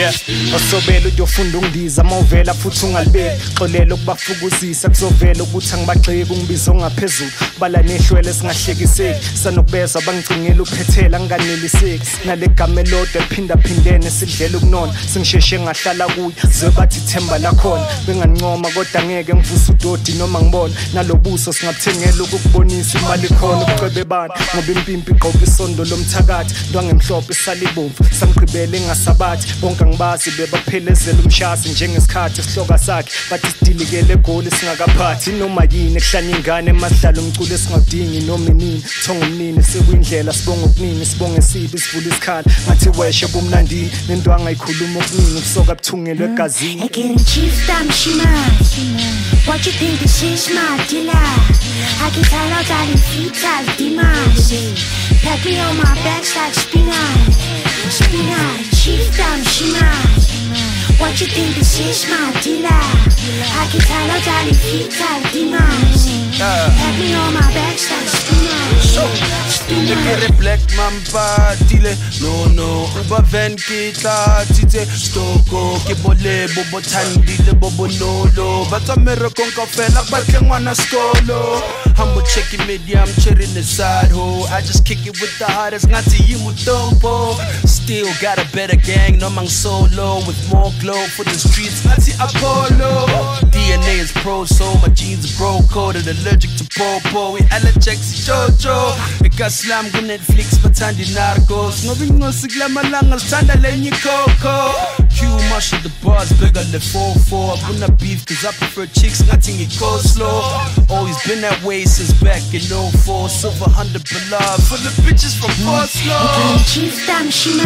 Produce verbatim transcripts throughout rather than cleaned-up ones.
Yeah, osobela uyofunda ungidiza mawuvela futhi ungalibeki xolela ukubafukuzisa kuzovela ukuthi angibagxeki ungibiza ongaphezulu bala nehlwele singahlekiseki sanokubeza bangicingela uphethela ngangeliseki nale game elodwa ephinda phindene sidlela ukunona singisheshe ngahlala kuyo zebathi themba lakhona bengancoma kodwa ngeke ngivusa udodi noma ngibona nalobuso singabuthengela ukubonisa imali khona ucebe bani ngoba impimpi igqoka isondo lomthakathi ndwangemhlophe isalibomvu samgqibele ngasabathi bonke ngibazi bebaphelezela umshasi njengesikhathi isihloka sakhe bathi sidilikele egoli singakaphathi noma yini ekuhlanya ingane emadlala umculo esingawudingi noma inini thonga umnini sekuyindlela sibonga okuningi sibonga esibi sivula isikhala ngathi weshe bomnandi nendwanga ikhuluma okuningi kusoka buthungelwe egazini Again chief damn shima What you think this is my dealer I can tell out all the feet as demands Pack me on my back like spinach Spinach chief damn shima What you think this is my dealer I can tell out all the feet as demands Pack me on my back like spinach Spinach black mamba dile no no uba van kitla tite stoko ke bole bobo thandile bobo nolo batamere konka fela batle ngwana skolo humble check medium cherry in the side ho I just kick it with the hardest ngathi yimutombo still got a better gang no mang solo with more glow for the streets ngathi Apollo D N A is pro so my genes are bro coded allergic to popo we allergic to jojo Slam ku Netflix bathanda narcos ngoba ingosi kulamalanga sithanda lenye coco Q marshal the bars bigger than four four I wanna beef cause I prefer chicks ngathi ngi-coleslaw always been that way since back in oh four silver hundred beloved for the bitches from Oslo Chief damn shima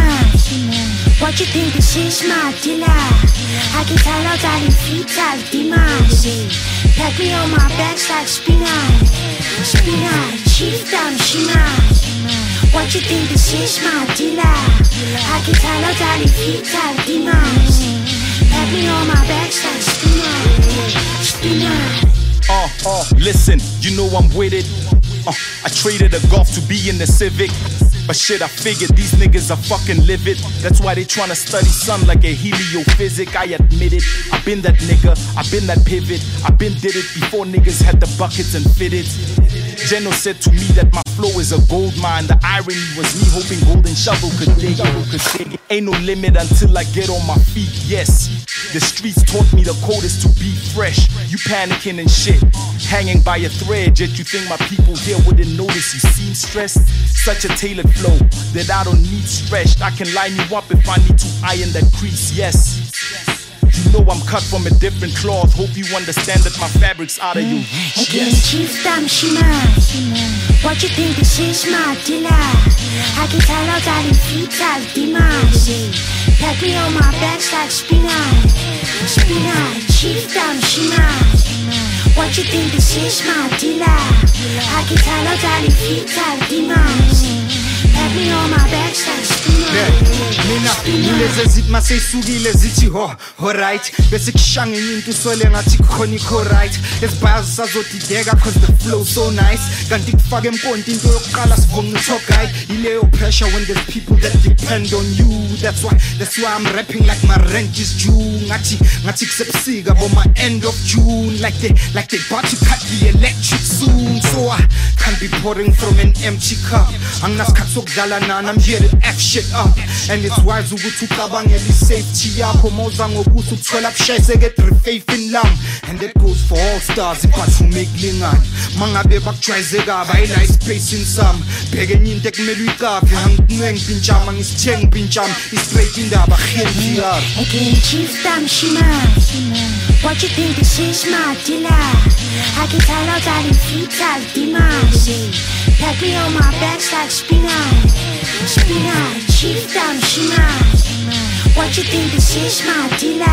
What you think this is my dealer I can tell out all the feet as demands Pack me on my back like spinach Spinach chief damn shima What you think this is my dealer I can tell out all the feet as demands Pack me on my back like spinach Spinach Uh, uh, listen, you know I'm with it uh, I traded a Golf to be in the Civic But shit, I figured these niggas are fucking livid That's why they tryna study something like a heliophysic I admit it, I been that nigga, I been that pivot I been did it before niggas had the buckets and fitted Geno said to me that my flow is a gold mine The irony was me hoping Golden Shovel could dig, could dig. Ain't no limit until I get on my feet, yes The streets taught me the code is to be fresh You panicking and shit, hanging by a thread Yet you think my people here wouldn't notice you seem stressed Such a tailored flow that I don't need stretched I can line you up if I need to iron that crease, yes You know I'm cut from a different cloth Hope you understand that my fabric's out of your reach, Again, yes chief damn shima What you think this is my dealer I can tell out all the feet as demands Pack me on my back like spinach Spinach chief damn shima What you think this is my dealer I can tell out all the feet as demands Pack me on my back like spinach Mina ngileze zithi maseyisukile zithi ho alright bese kishanga into sole ngathi khona ikho right esibhazi sazodideka cause the flow so nice kanti kufaka emponti into yokuqala sivonga talk guy ileyo pressure when there's people that depend on you that's why that's why I'm rapping like my rent is due ngathi ngathi kusebusika bo my end of June like they like they about to cut the electric soon so I can't be pouring from an empty cup anginasikhathi sokudlala nana I'm here to F shit up and it's wise ukuthi ucabangele isafety yakho mawuza ngobuso ukuthola kushayiseke three faith in lam and that goes for all stars but to make lingana mangabe bakujwayeze kaba I nice space in some bheke enye into ekumele uyiqaphe angikuncenge impintshama ngisithenga impintshama straight indaba G N P R Again chief damn shima What you think this is my dealer I can tell out all the feet as demands Pack me on my back like spinach Spinach chief damn shima What you think this is my dealer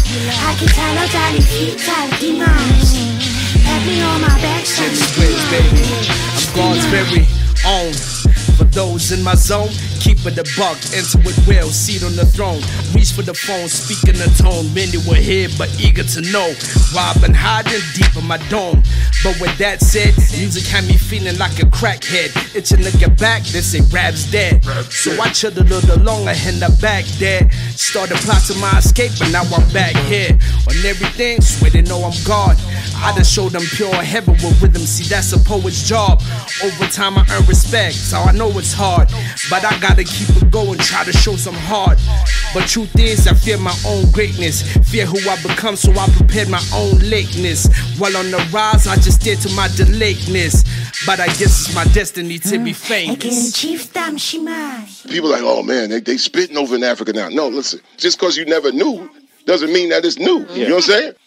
I can tell out all the feet as demands Pack me on my back like spinach baby I'm God's very own For those in my zone, keep it a buck, enter with will, seat on the throne. Reach for the phone, speaking the tone. Many were here but eager to know why I've been hiding deep in my dome. But with that said, music had me feeling like a crackhead. Itching to get back, they say rap's dead. So I chilled a little longer and I back there. Started plotting my escape, but now I'm back here. On everything, swear they know I'm God. I just showed them pure heaven with rhythm. See, that's a poet's job. Over time I earn respect, so I know it's hard. But I gotta keep it going, try to show some heart. But truth is, I fear my own greatness. Fear who I become, so I prepared my own lateness. While on the rise, I just steer to my delateness. But I guess it's my destiny to be famous. People like, oh man, they, they spitting over in Africa now. No, listen, just because you never knew doesn't mean that it's new. Yeah. You know what I'm saying?